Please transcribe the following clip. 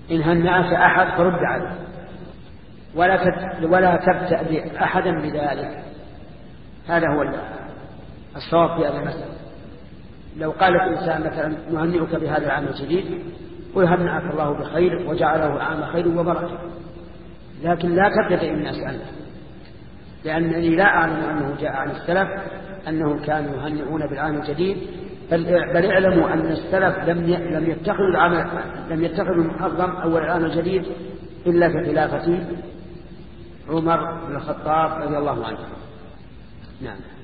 إن هنأك أحد فرد عليه، ولا تبتأ بأحدا بذلك. هذا هو الصواب في هذا المسألة. لو قال الإنسان مثلا نهنئك بهذا العام الجديد، ويهنئك الله بخير وجعله عام خير وبركة، لكن لا تبتدئ الناس عنه، لأنني لا أعلم أنه جاء عن السلف أنهم كانوا يهنئون بالعام الجديد، بل اعلموا أن السلف لم يتخذوا المحرم أول العام الجديد إلا في خلافة عمر بن الخطاب رضي الله عنه. نعم.